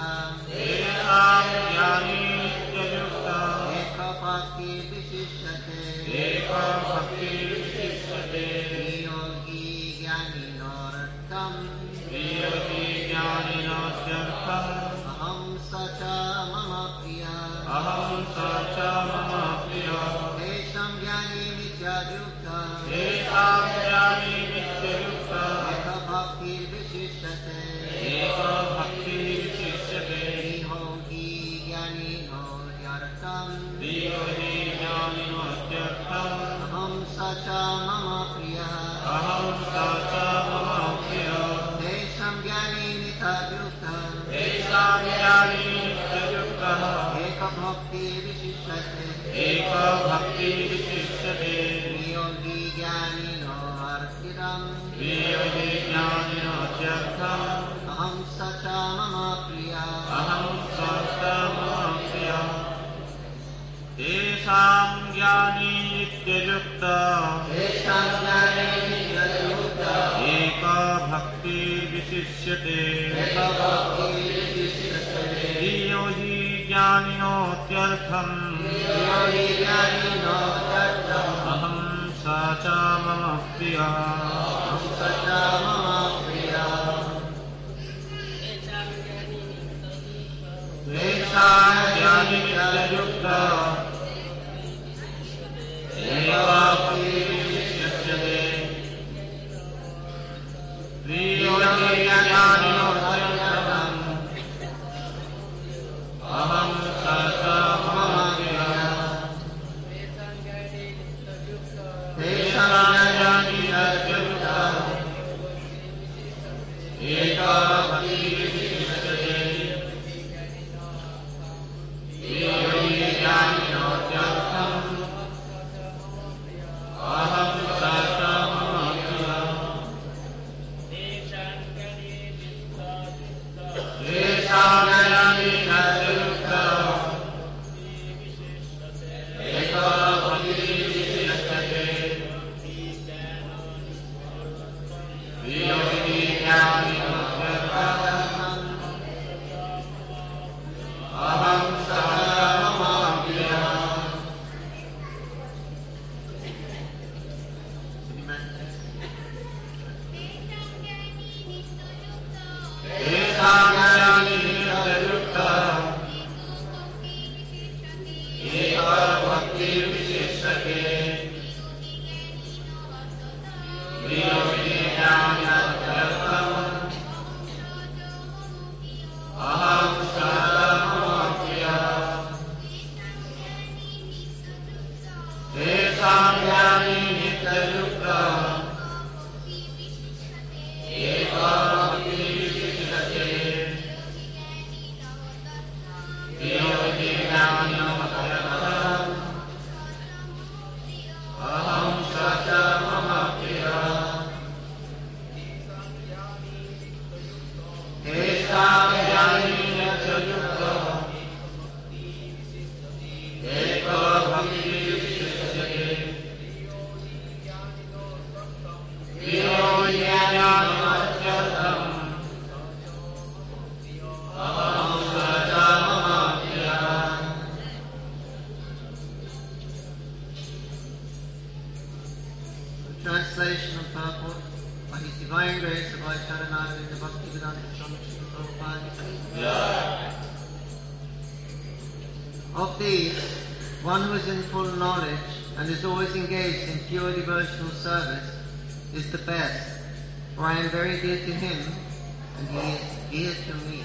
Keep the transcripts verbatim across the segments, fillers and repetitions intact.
तेषां ज्ञानी नित्ययुक्ता एको भक्ति विशिष्यते एको भक्ति विशिष्यते योगी ज्ञानिनोरर्थम् योगी ज्ञानिनोत्यर्थम् अहं स च मम प्रियः अहं स च मम प्रियः तेषां ज्ञानी नित्ययुक्ता तेषां ज्ञानी नित्ययुक्ता एको भक्ति विशिष्यते एको भक्ति विशिष्यते योगी ज्ञानिनोत्यर्थम् योगी ज्ञानिनोत्यर्थम् अहं स च मम प्रियः अहं स च मम प्रियः तेषां ज्ञानी नित्ययुक्ता तेषां ज्ञानी नित्ययुक्तः एकभक्ति विशिष्यते एको भक्ति विशिष्यते योगी ज्ञानिनो अर्थितम् योगी ज्ञानिनोत्यर्थम् अहं स च मम प्रियः अहं स च मम प्रियः तेषां ज्ञानी नित्ययुक्ता तेषां ज्ञानी नित्ययुक्ता एको भक्ति विशिष्यते एकभक्ति विशिष्यते योगी ज्ञानिनोत्यर्थम् योगी ज्ञानिनो अर्थितम् अहं स च मम प्रियः अहं स च मम प्रियः तेषां ज्ञानी नित्ययुक्ता एको भक्ति विशिष्यते योगी ज्ञानिनोत्यर्थम् अहं स च मम प्रियः तेषां ज्ञानी नित्ययुक्ता एको भक्ति विशिष्यते योगी ज्ञानिनोत्यर्थम् अहं स च मम प्रियः तेषां ज्ञानी नित्ययुक्ता एको भक्ति विशिष्यते योगी ज्ञानिनोत्यर्थम् अहं स च मम प्रियः तेषां ज्ञानी नित्ययुक्ता एको भक्ति विशिष्यते योगी ज्ञानिनोत्यर्थम् अहं स च मम प्रियः तेषां ज्ञानी नित्ययुक्ता एको भक्ति विशिष्यते योगी ज्ञानिनोत्यर्थम् अहं स च मम प्रियः तेषां ज्ञानी नित्ययुक्ता एको भक्ति विशिष्यते योगी ज्ञानिनोत्यर्थम् अहं स च मम प्रियः Translation and purport by His Divine Grace of Vaishnava Bhaktivedanta Swami Srila Prabhupada. Of these, one who is in full knowledge and is always engaged in pure devotional service is the best, for I am very dear to him and he is dear to me.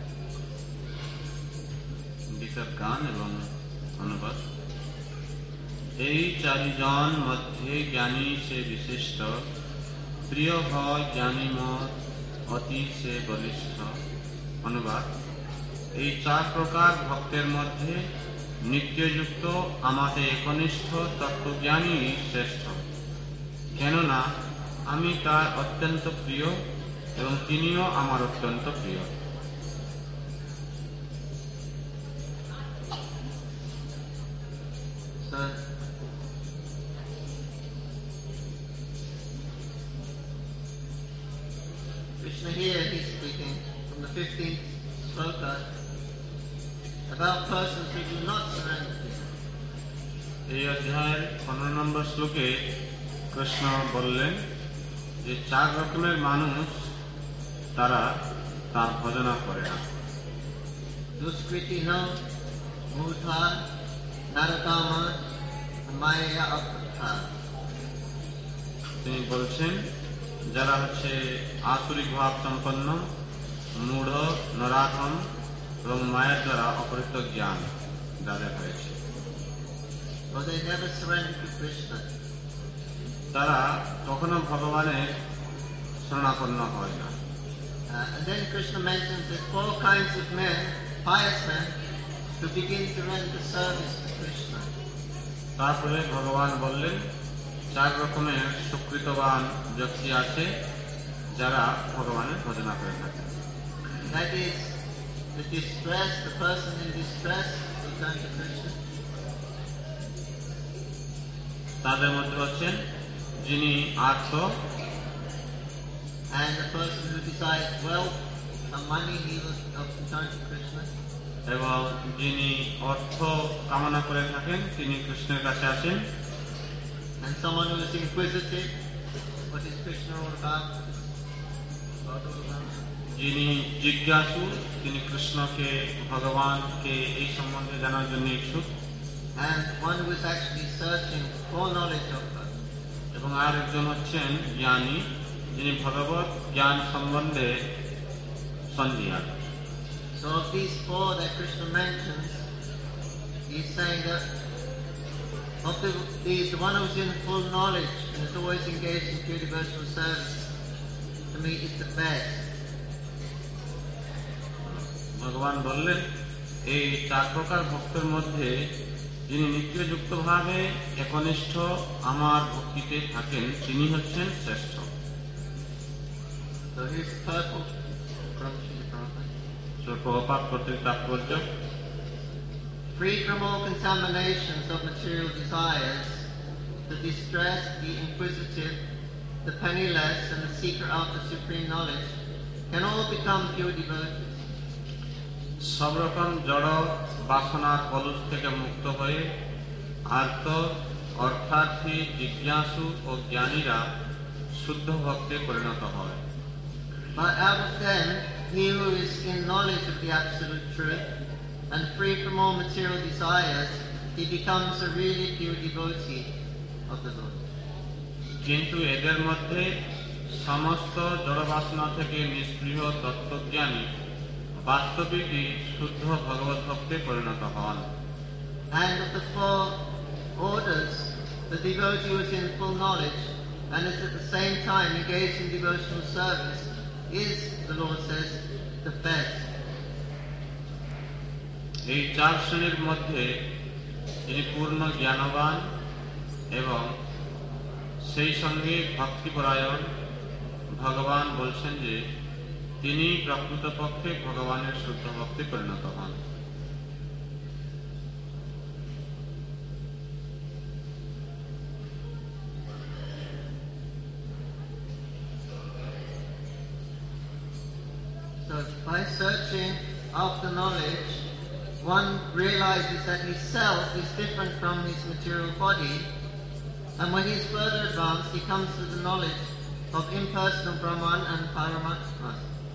বিকট গান এবং অনুবাদ এই চারিজন মধ্যে জ্ঞানী সে বিশিষ্ট প্রিয় হয় জ্ঞানী মত অতি সে বলিষ্ঠ অনুবাদ এই চার প্রকার ভক্তের মধ্যে নিত্যযুক্ত আমাতে একনিষ্ঠ তত্ত্বজ্ঞানী শ্রেষ্ঠ কেননা আমি তার অত্যন্ত প্রিয় এবং তিনিও আমার অত্যন্ত প্রিয় So, Krishna here, he's speaking from the fifteenth sloka about persons who do not surrender to him. এই অধ্যায়ের পনেরো নম্বর শ্লোকে কৃষ্ণ বললেন যে চার রকমের মানুষ তারা তার ভজনা করে না। Duskritino, Mudha, Naratama, Maya Apatha. তিনি বলছেন যারা হচ্ছে আসুরিক ভাব সম্পন্ন, মূঢ়, নরাধম এবং মায়ের দ্বারা অপহৃত জ্ঞান যাদের হয়েছে, For they never surrender to Krishna. তারা কখনো ভগবানের শরণাপন্ন হয় না। Uh, and then Krishna mentions that four kinds of men, pious men, who begin to render service to Krishna. তারপরে ভগবান বললেন চার রকমের সুকৃতবান ব্যক্তি আছে যারা ভগবানের ভজনা করে থাকে। That is, the distress, the person in distress will turn to Krishna. তাদের মধ্যে হচ্ছেন যিনি আর্ত, And the person who desires wealth and money, he will often turn to Krishna. এবং যিনি অর্থ কামনা করে থাকেন তিনি কৃষ্ণের কাছে আসেন। And someone who is inquisitive, what is Krishna all about? About all about? যিনি জিজ্ঞাসু তিনি কৃষ্ণকে ভগবানকে এই সম্বন্ধে জানার জন্য ইচ্ছুক। And one who is actually searching for knowledge of God. এবং আর একজন হচ্ছেন জ্ঞানী যিনি ভগবত জ্ঞান সম্বন্ধে সন্ধিয়ান। So of these four that Krishna mentions, he is saying that of the, the, the one who is in full knowledge and is always engaged in pure devotional service, to me is the best. ভগবান বললেন এই চার প্রকার ভক্তের মধ্যে যিনি নিত্যযুক্তভাবে একনিষ্ঠ আমার ভক্তিতে থাকেন তিনি হচ্ছেন শ্রেষ্ঠ। So here's the purport from Srila Prabhupada. Prabhupada কর্তৃক তাৎপর্য, Free from all contaminations of material desires, the distressed, the inquisitive, the penniless, and the seeker after supreme knowledge can all become pure devotees. সব রকম জড় বাসনার কলুষ থেকে মুক্ত হয়ে আর্ত, অর্থার্থী, জিজ্ঞাসু ও জ্ঞানীরা শুদ্ধ ভক্তে পরিণত হয়। But out of them, he who is in knowledge of the absolute truth and free from all material desires, he becomes a really pure devotee of the Lord. কিন্তু এদের মধ্যে সমস্ত জড়বাসনা থেকে নিষ্ক্রিয় তত্ত্বজ্ঞানী বাস্তবিকই শুদ্ধ ভগবত ভক্তে পরিণত হন। And of the four orders, the devotee who is in full knowledge and is at the same time engaged in devotional service is, the Lord says, the best. এই চার শ্রেণীর মধ্যে যিনি পূর্ণ জ্ঞানবান এবং সেই সঙ্গে ভক্তিপরায়ণ, ভগবান বলছেন যে তিনি প্রকৃতপক্ষে ভগবানের শুদ্ধ ভক্তে পরিণত হন। So by searching after knowledge, one realizes that his self is different from his material body, and when he is further advanced, he comes to the knowledge of impersonal Brahman and Paramatma.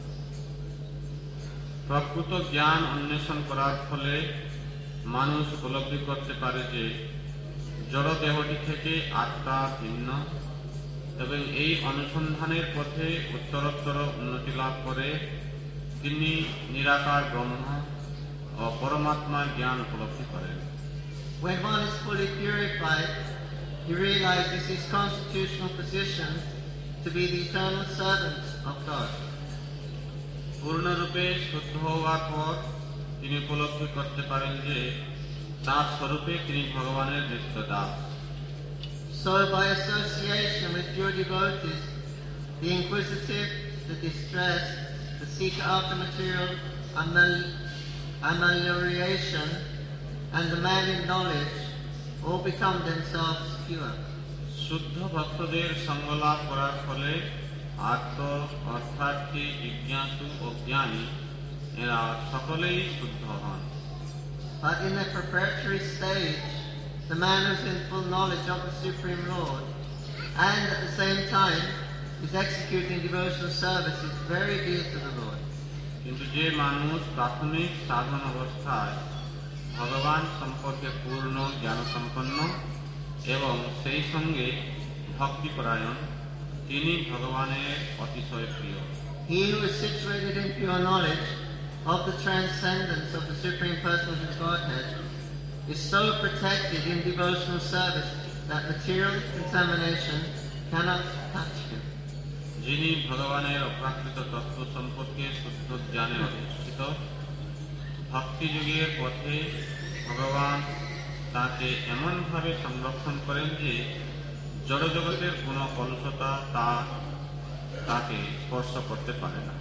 প্রকৃত জ্ঞান অন্বেষণ করার ফলে মানুষ উপলব্ধি করতে পারে যে জড় দেহটি থেকে আত্মা ভিন্ন, এবং এই অনুসন্ধানের পথে উত্তরোত্তর উন্নতি লাভ করে তিনি নিরাকার ব্রহ্ম ও পরমাত্মার জ্ঞান উপলব্ধি করেন। When one is fully purified, he realizes his constitutional position to be the eternal servant of God. পূর্ণরূপে শুদ্ধ হওয়ার পর তিনি উপলব্ধি করতে পারেন যে তার স্বরূপে তিনি ভগবানের নিত্য Das. So by association with pure devotees, the inquisitive, the distressed, the seeker after material amal- amelioration, and the man in knowledge all become themselves pure. শুদ্ধ ভক্তদের সঙ্গ লাভ করার ফলে আত্ম, অর্থার্থী, জিজ্ঞাসু ও জ্ঞানী এরা সকলেই শুদ্ধ হন। But in the preparatory stage, the man who's in full knowledge of the Supreme Lord and at the same time is executing devotional service is very dear to the Lord. কিন্তু যে মানুষ প্রাথমিক সাধন অবস্থায় ভগবান সম্পর্কে পূর্ণ জ্ঞান সম্পন্ন এবং সেই সঙ্গে ভক্তিপরায়ণ, তিনি ভগবানের অতিশয় প্রিয়। He who is situated in pure knowledge of the transcendence of the Supreme Personality of Godhead is so protected in devotional service that material contamination cannot touch him. যিনি ভগবানের অপ্রাকৃত তত্ত্ব সম্পর্কে শুদ্ধ জ্ঞানে অধিষ্ঠিত, ভক্তিযোগের পথে ভগবান তাকে এমনভাবে সংরক্ষণ করেন যে জড়জগতের কোনো কলুষতা তা তাকে স্পর্শ করতে পারে না।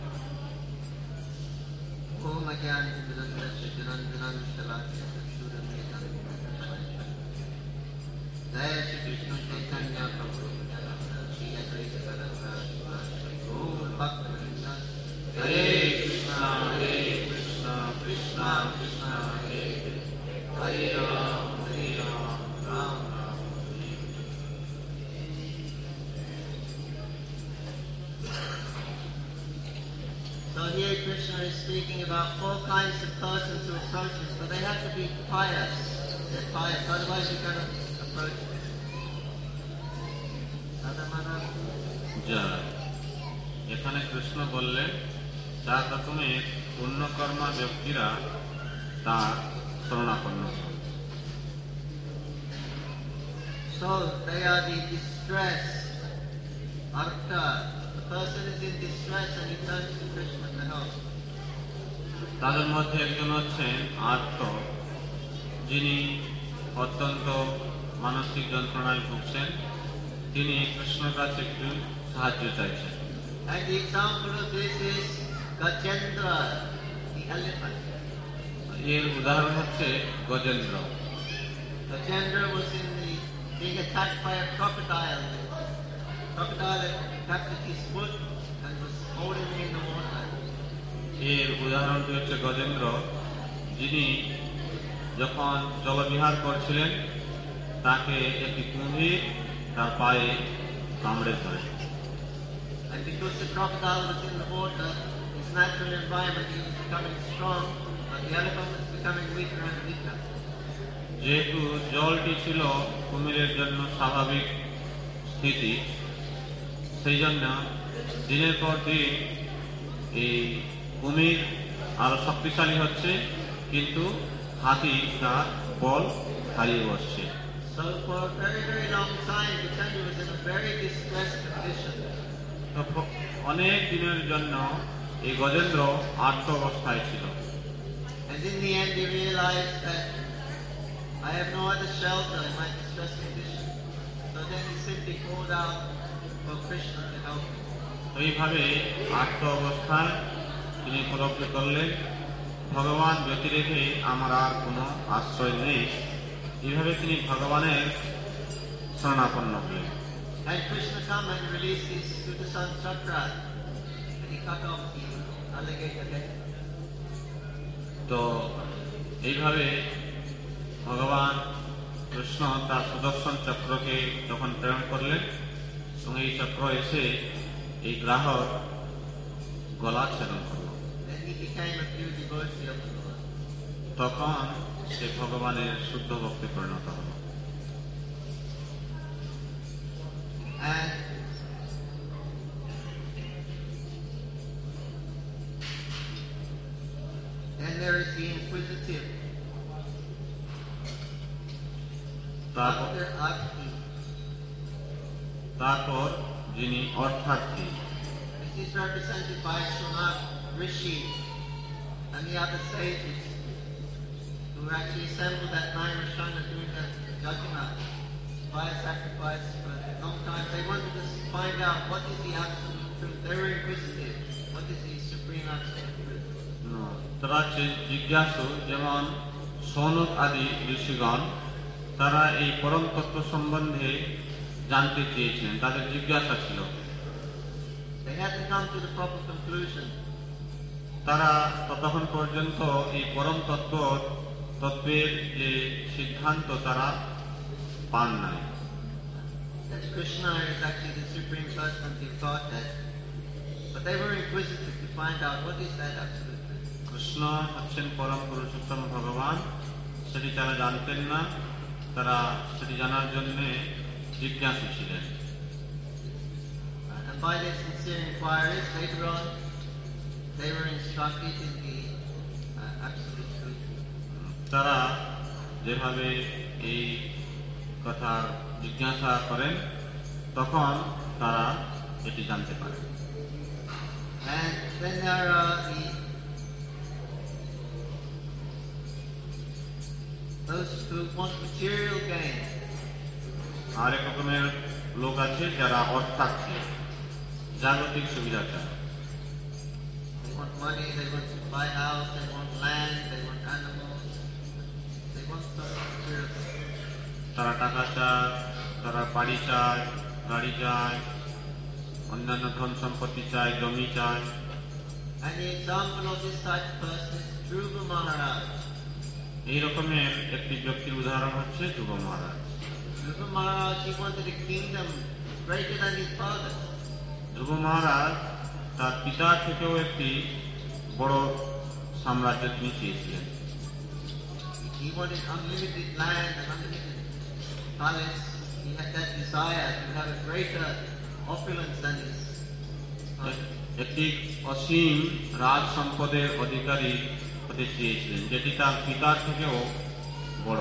Om Ajnana-Timirandasya Jananjanana-Shalakya Chakshuramitam Jaya Shri Krishna Chaitanya Prabhu Nityananda Shri Advaita Gadadhara Srivastava Gaur Bhakta-vrinda Hare Krishna, Hare Krishna, Krishna Krishna, Hare Hare, Hare Ram, Hare Ram, Ram Ram, Hare Hare. So here Krishna is speaking about four kinds of persons who approach us, but they have to be pious. They're pious, otherwise you cannot approach them. Sadhamana. জয়। এখানে কৃষ্ণ বললেন চার রকমের পুণ্যকর্মা ব্যক্তিরা তার শরণাপন্ন হন। So they are the distressed arta. The person is in distress and he turns to Krishna to help. তাদের মধ্যে একজন হচ্ছেন আর্ত, যিনি অত্যন্ত মানসিক যন্ত্রণায় ভুগছেন, তিনি কৃষ্ণের কাছে একটু সাহায্য চাইছেন। And the example of this is Gajendra, the elephant. এর উদাহরণ হচ্ছে Gajendra. Gajendra was in the being attacked by a crocodile. Crocodile had captured his foot and was holding him in the water. এর উদাহরণটি হচ্ছে গজেন্দ্র, যিনি যখন জলবিহার করছিলেন তাকে একটি কুমির তার পায়ে কামড়ে ধরে। And because the crocodile was in the water, his natural environment, he was becoming strong, but the elephant was becoming weaker and weaker. যেহেতু জলটি ছিল কুমিরের জন্য স্বাভাবিক স্থিতি, সেই জন্য দিনের পর দিন এই কুমির আরো শক্তিশালী হচ্ছে, কিন্তু হাতি তার বল হারিয়ে বসছে। So for a very, very long time, Gajendra was in a very distressed condition. তো অনেক দিনের জন্য এই গজেন্দ্র আর্ত অবস্থায় ছিল। And in the end, he realized that I have no other shelter in my distressed condition. So then he simply called out for Krishna to help him. এইভাবে আর্ত অবস্থায় তিনি উপলব্ধি করলেন ভগবান ব্যতিরেকে আমার আর কোনো আশ্রয় নেই। এইভাবে তিনি ভগবানের শরণাপন্ন হলেন। And Krishna come and release his Sudarshan chakra, and he cut off the alligator head. তো এইভাবে ভগবান কৃষ্ণ তার সুদর্শন চক্রকে যখন প্রেরণ করলেন এবং এই চক্র এসে এই গ্রাহক গলা ছেদন করল, Then he became a pure devotee of the Lord. তখন সে ভগবানের শুদ্ধ ভক্তি পরিণত হল। And then there is the inquisitive. তারপর After Akti. তারপর যিনি অর্থার্থী, This is represented by Shunat Rishi and the other sages who actually assembled at Nairashana during the Yajna, fire sacrifice for a long time. They wanted to find out what is the absolute truth. They were inquisitive. What is the supreme absolute truth? তারা হচ্ছে জিজ্ঞাসু, যেমন সৌনক আদি ঋষিগণ, তারা এই পরম তত্ত্ব সম্বন্ধে জানতে চেয়েছিলেন, তাদের জিজ্ঞাসা ছিল। They had to come to the proper conclusion. তারা ততক্ষণ পর্যন্ত এই পরম তত্ত্ব তত্ত্বের যে সিদ্ধান্ত তারা পান নাই। That Krishna is actually the Supreme Personality of Godhead. But they were inquisitive to find out what is that absolute truth. Krishna হচ্ছেন পরম পুরুষোত্তম ভগবান, সেটি তারা জানতেন না। তারা সেটি জানার জন্য জিজ্ঞাসু ছিলেন। And by their sincere inquiries, later on, they were instructed in the uh, absolute truth. তারা যেভাবে এই কথার জিজ্ঞাসা করেন, তখন তারা এটি জানতে পারে। And then there are the those who want material gain. আর এক রকমের লোক আছে যারা অর্থার্থী, জাগতিক সুবিধা চায়। They want money, they want to buy house, they want land, they want animals, they want some material things. তারা টাকা চায়, তারা বাড়ি চায়, গাড়ি চায়, অন্যান্য ধন সম্পত্তি চায়, জমি চায়। And the example of this type of person is Dhruva Maharaj. এই রকমের একটি ব্যক্তির উদাহরণ হচ্ছে ধ্রুব মহারাজ। Dhruva Maharaj, he wanted a kingdom greater than his father. ধ্রুব মহারাজ তার পিতার থেকেও একটি বড় সাম্রাজ্য তিনি চেয়েছিলেন। He wanted unlimited land and unlimited palace. He had that desire to have a greater opulence than his father. একটি অসীম রাজ সম্পদের অধিকারী হতে চেয়েছিলেন, যেটি তার পিতার থেকেও বড়।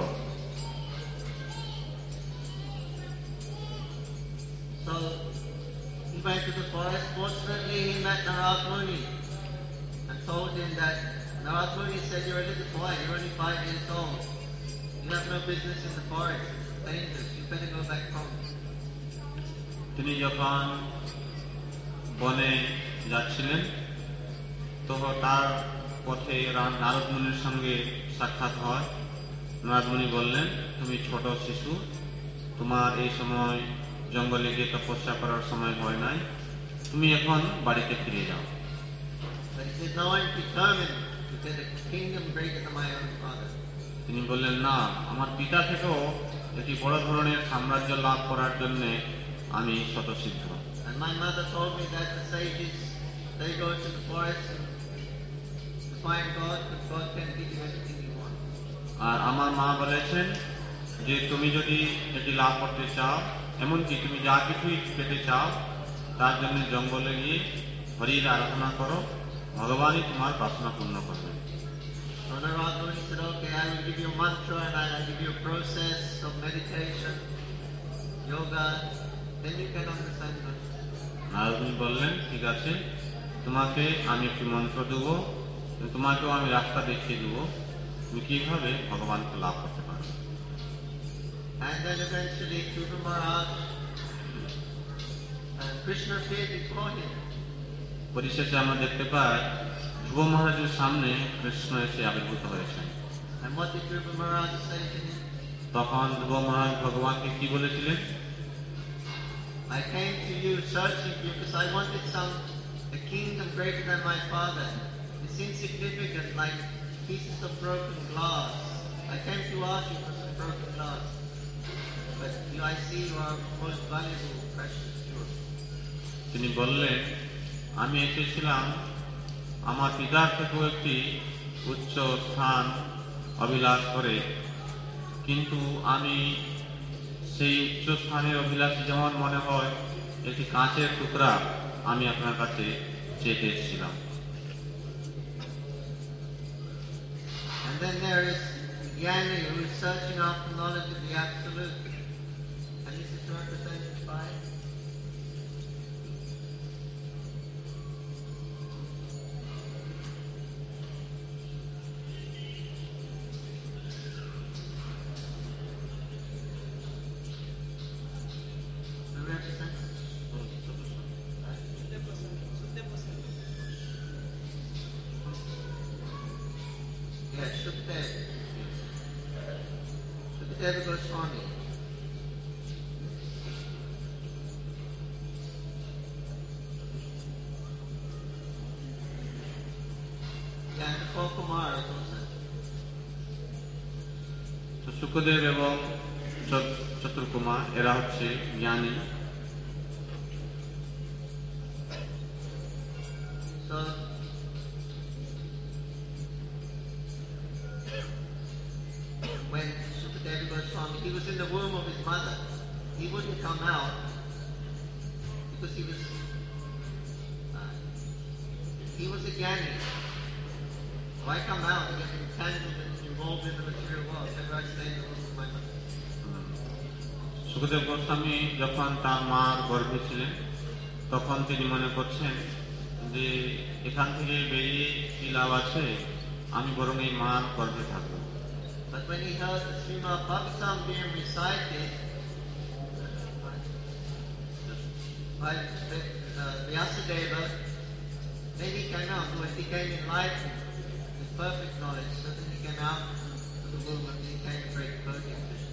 So he went to the forest. Fortunately, he met Narad Muni and told him that Narad Muni said, "You're a little boy. You're only five years old. You have no business in the forest. It's dangerous. You better go back home." তিনি যখন বনে যাচ্ছিলেন, তখন তার পথে নারদ মুনির সঙ্গে সাক্ষাৎ হয়। নারদ মুনি বললেন, তুমি ছোট শিশু, তোমার এই সময় জঙ্গলে গিয়ে তপস্যা করার সময় হয় নাই, তুমি এখন বাড়িতে ফিরে যাও। But he said, "No, I'm determined to get a kingdom greater than my own father." তিনি বললেন, না, আমার পিতা থেকেও একটি বড় ধরনের সাম্রাজ্য লাভ করার জন্য আমি স্বতঃসিদ্ধ। And my mother told me that the sages, they go to the forest to find God, but God can give you anything you want. আর আমার মা বলেছেন যে তুমি যদি এটি লাভ করতে চাও, এমনকি তুমি যা কিছুই পেতে চাও, তার জন্য জঙ্গলে গিয়ে হরির আরাধনা করো, ভগবানই তোমার বাসনা পূর্ণ করবে। So Narad Muni said, "Okay, I will give you a mantra and I will give you a process of meditation, yoga, then you can understand God." Narad মুনি বললেন, ঠিক আছে, তোমাকে আমি একটি মন্ত্র দেবো, তোমাকেও আমি রাস্তা দেখিয়ে দেবো, তুমি কিভাবে ভগবানকে লাভ করতে পারবে। And then eventually Dhruva Maharaj, uh, Krishna appeared before him. পরিশেষে আমরা দেখতে পাই ধ্রুব মহারাজের সামনে কৃষ্ণ এসে আবির্ভূত হয়েছেন। And what did Dhruva Maharaj say to him? তখন ধ্রুব মহারাজ ভগবানকে কি বলেছিলেন? "I came to you searching for you because I wanted some a kingdom greater than my father. It's insignificant, like pieces of broken glass. I came to ask you for some broken glass. But you, I see you are most valuable, precious jewel." তিনি বললেন, আমি এসেছিলাম আমার পিতার থেকেও একটি উচ্চ স্থান অভিলাষ করে, কিন্তু আমি সেই উচ্চ স্থানের অভিলাষী যেমন মনে হয় একটি কাঁচের টুকরা আমি আপনার কাছে চেয়ে এসেছিলাম। And then there is Jnani who is searching after knowledge of the Absolute. And this is represented by who represents yeah, Shukdev. Shukdev Goswami. Sukdev এবং চতুর্কুমা এরা হচ্ছে জ্ঞানী। So, when Shukadeva Goswami, he was in the womb of his mother, he wouldn't come out because he was uh, he was a jnani. Why come out and get entangled and involved in the material world? Better I stay in the womb of my mother. Sukhdev Goswami যখন তার মার গর্ভে ছিলেন তখন তিনি মনে করছেন যে এখান থেকে বেরিয়ে কি লাভ আছে, আমি বরং এই মার গর্ভে থাকবো। But when he heard the Srimad Bhagavatam being recited by uh, Vyasadeva, then he came out, so he became enlightened with perfect knowledge, so then he came out to the womb and became a great devotee of Krishna.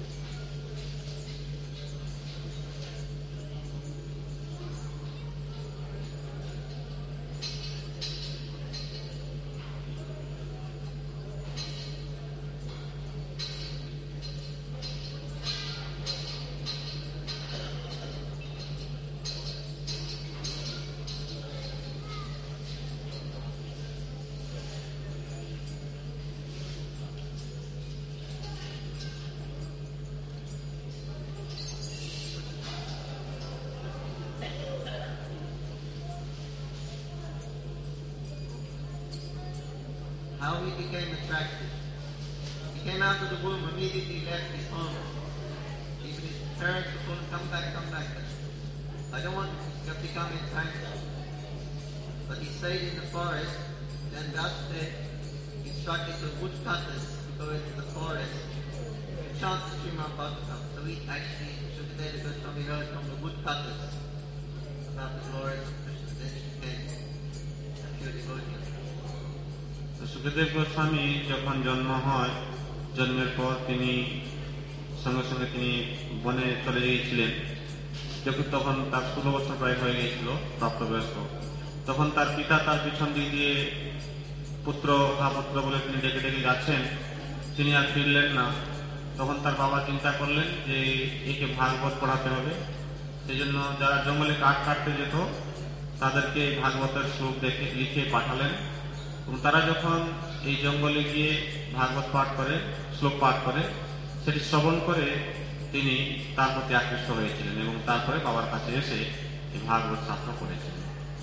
How he became attracted. He came out of the womb, immediately left his home. Even his parents were told him, come back, come back. But I don't want to become entangled. But he stayed in the forest, and Vyasadeva instructed the woodcutters to go into the forest to chant the Srimad Bhagavatam. So he actually, Shukadeva Goswami heard from the woodcutters about the glories of Krishna. Then he became a pure devotee. Sukhdev Goswami যখন জন্ম হয়, জন্মের পর তিনি সঙ্গে সঙ্গে তিনি বনে চলে গিয়েছিলেন। যখন তখন তার ষোলো বছর প্রায় হয়ে গিয়েছিল, প্রাপ্তবয়স্ক। তখন তার পিতা তার পিছন দিক দিয়ে পুত্র হা পুত্র বলে তিনি ডেকে ডেকে যাচ্ছেন, তিনি আর ফিরলেন না। তখন তার বাবা চিন্তা করলেন যে একে ভাগবত পড়াতে হবে। সেই জন্য যারা জঙ্গলে কাঠ কাটতে যেত তাদেরকে ভাগবতের শ্লোক দেখে লিখে পাঠালেন। তারা যখন এই জঙ্গলে গিয়ে ভাগবত পাঠ করে, শ্লোক পাঠ করে, সেটি শ্রবণ করে তিনি তার প্রতি আকৃষ্ট হয়েছিলেন এবং তারপরে বাবার কাছে এসে এই ভাগবত শাস্ত্র পড়েছিলেন।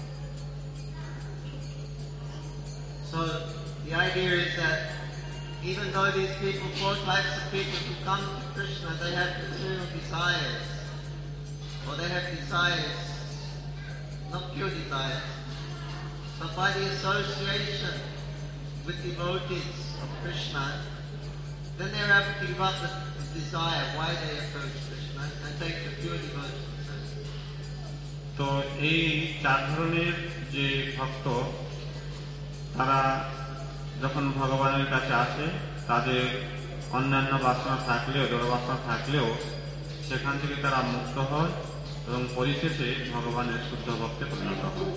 So the idea is that even though these people, four types of people who come to Krishna, they have material desires, or they have desires, not pure desires, but by the association with devotees of Krishna, then they're able to give up the desire why they approach Krishna and take the pure devotional service. তো এই চার ধরনের যে ভক্ত, তারা যখন ভগবানের কাছে আসে, তাদের অন্যান্য বাসনা থাকলেও, জড় বাসনা থাকলেও সেখান থেকে তারা মুক্ত হয় এবং পরিশেষে ভগবানের শুদ্ধ ভক্তে পরিণত হয়।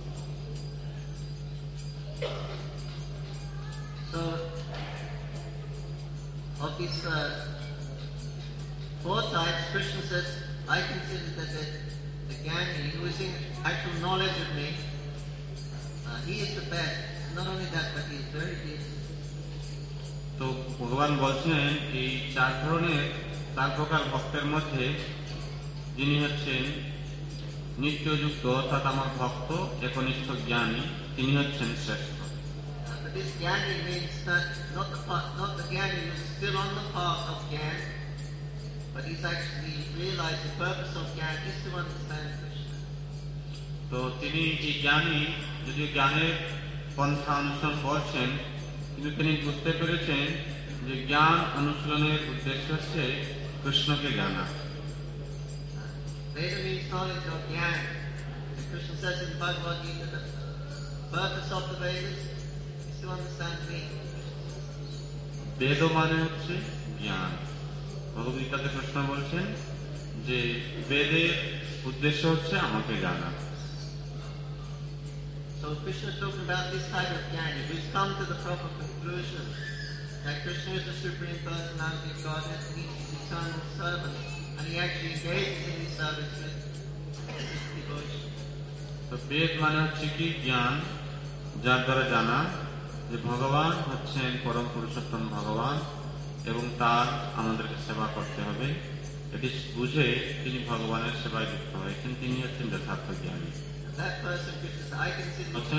So, of these uh, four types, Krishna says, I consider that the, the Jnani, who is in actual knowledge of me, uh, he is the best. Not only that, but he is very decent. তো ভগবান বলছেন এই চার ধরনের চার প্রকার ভক্তের মধ্যে যিনি হচ্ছেন নিত্যযুক্ত অর্থাৎ আমার ভক্ত একনিষ্ঠ জ্ঞানী, তিনি হচ্ছেন শ্রেষ্ঠ। But this Jnani means that not the path, not the Jnani who is still on the path of Jnana, but he's actually realized the purpose of Jnana is to understand Krishna. তো তিনি এই জ্ঞানী যদি জ্ঞানের পন্থা অনুসরণ করছেন, কিন্তু তিনি বুঝতে পেরেছেন যে জ্ঞান অনুশীলনের উদ্দেশ্য হচ্ছে কৃষ্ণকে জানা। Veda means knowledge of Jnana. And Krishna says in Bhagavad Gita that the purpose of the Vedas is to understand me. বেদ মানে হচ্ছে জ্ঞান। ভগবদ্গীতাতে কৃষ্ণ বলছেন যে বেদের উদ্দেশ্য হচ্ছে আমাকে জানা। So Krishna is talking about this type of Jnani who's come to the proper conclusion that Krishna is the Supreme Personality of Godhead and he is his eternal servant, and he actually engages in his service with with devotion. তো বেদ মানে হচ্ছে কি জ্ঞান, যার দ্বারা জানা যে ভগবান হচ্ছেন পরম পুরুষোত্তম ভগবান এবং তার আমাদেরকে সেবা করতে হবে। এটি বুঝে তিনি ভগবানের সেবায় যুক্ত হয়েছেন, তিনি হচ্ছেন যথার্থ জ্ঞানী। That person, Krishna says, I consider